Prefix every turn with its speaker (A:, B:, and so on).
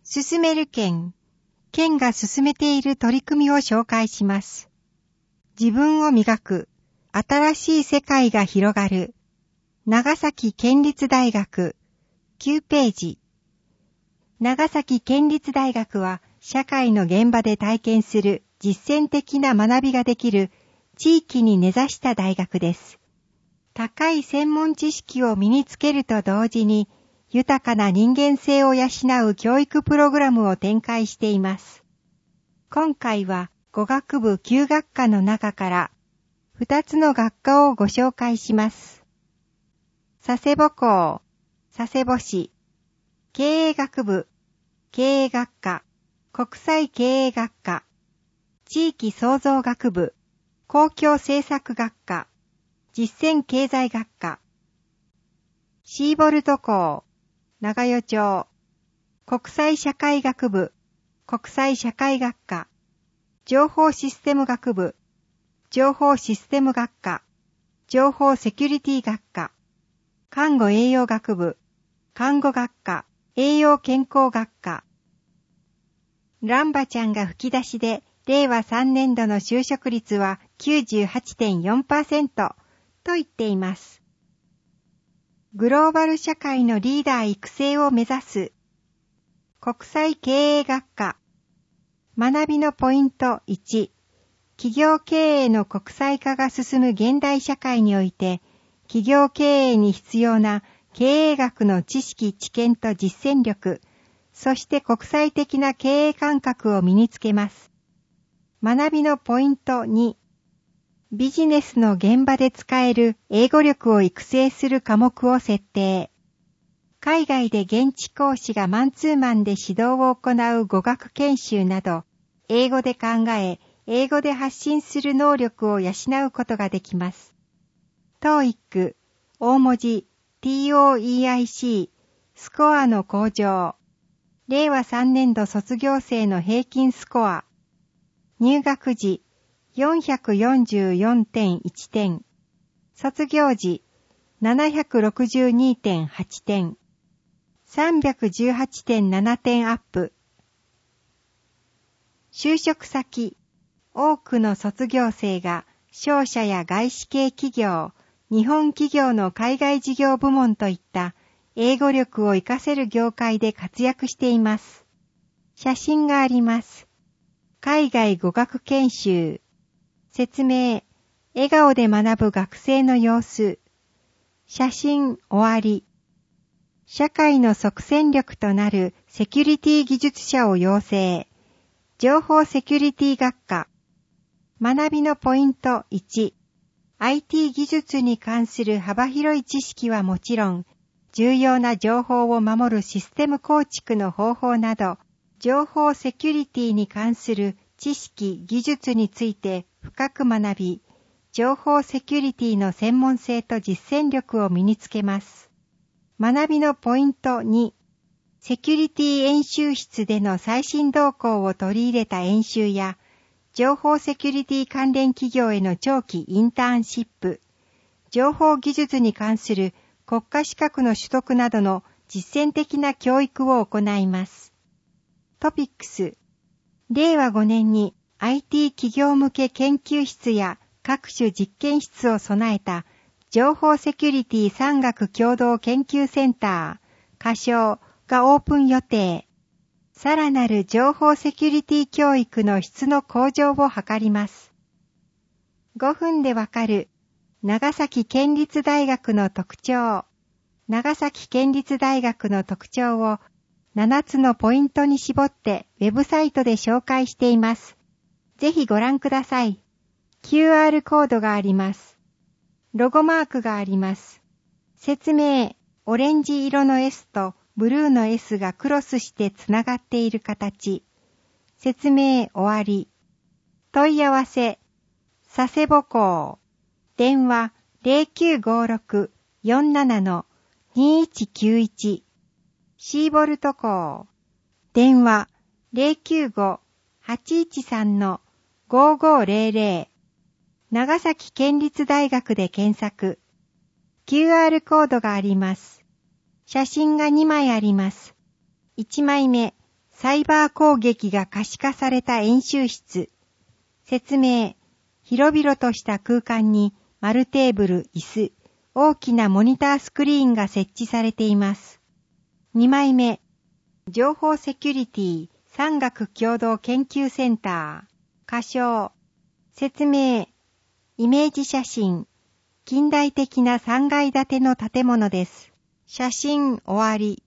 A: 進める県が進めている取り組みを紹介します。自分を磨く、新しい世界が広がる。長崎県立大学、9ページ。長崎県立大学は、社会の現場で体験する実践的な学びができる地域に根ざした大学です。高い専門知識を身につけると同時に、豊かな人間性を養う教育プログラムを展開しています。今回は語学部9学科の中から2つの学科をご紹介します。佐世保校、佐世保市、経営学部、経営学科、国際経営学科、地域創造学部、公共政策学科、実践経済学科、シーボルト校、長与町、国際社会学部、国際社会学科、情報システム学部、情報システム学科、情報セキュリティ学科、看護栄養学部、看護学科、栄養健康学科。ランバちゃんが吹き出しで、令和3年度の就職率は 98.4% と言っています。グローバル社会のリーダー育成を目指す。国際経営学科。学びのポイント1。企業経営の国際化が進む現代社会において、企業経営に必要な経営学の知識・知見と実践力、そして国際的な経営感覚を身につけます。学びのポイント2。ビジネスの現場で使える英語力を育成する科目を設定。海外で現地講師がマンツーマンで指導を行う語学研修など、英語で考え、英語で発信する能力を養うことができます。TOEIC、大文字 TOEIC、スコアの向上。令和3年度卒業生の平均スコア。入学時 444.1 点。卒業時 762.8 点。318.7 点アップ。就職先。多くの卒業生が商社や外資系企業、日本企業の海外事業部門といった英語力を活かせる業界で活躍しています。写真があります。海外語学研修。説明。笑顔で学ぶ学生の様子。写真終わり。社会の即戦力となるセキュリティ技術者を養成。情報セキュリティ学科。学びのポイント1。IT 技術に関する幅広い知識はもちろん、重要な情報を守るシステム構築の方法など、情報セキュリティに関する知識・技術について深く学び、情報セキュリティの専門性と実践力を身につけます。学びのポイント2、セキュリティ演習室での最新動向を取り入れた演習や、情報セキュリティ関連企業への長期インターンシップ、情報技術に関する国家資格の取得などの実践的な教育を行います。トピックス。令和5年に IT 企業向け研究室や各種実験室を備えた情報セキュリティ産学共同研究センター、仮称がオープン予定。さらなる情報セキュリティ教育の質の向上を図ります。5分でわかる長崎県立大学の特徴。長崎県立大学の特徴を7つのポイントに絞ってウェブサイトで紹介しています。ぜひご覧ください。QR コードがあります。ロゴマークがあります。説明、オレンジ色の S とブルーの S がクロスしてつながっている形。説明終わり。問い合わせ、佐世保校。電話 0956-47-2191。シーボルト校。電話 095-813-5500。長崎県立大学で検索。QR コードがあります。写真が2枚あります。1枚目、佐サイバー攻撃が可視化された演習室。説明。広々とした空間に丸テーブル、椅子、大きなモニタースクリーンが設置されています。2枚目。情報セキュリティ産学共同研究センター。仮称。説明。イメージ写真。近代的な3階建ての建物です。写真終わり。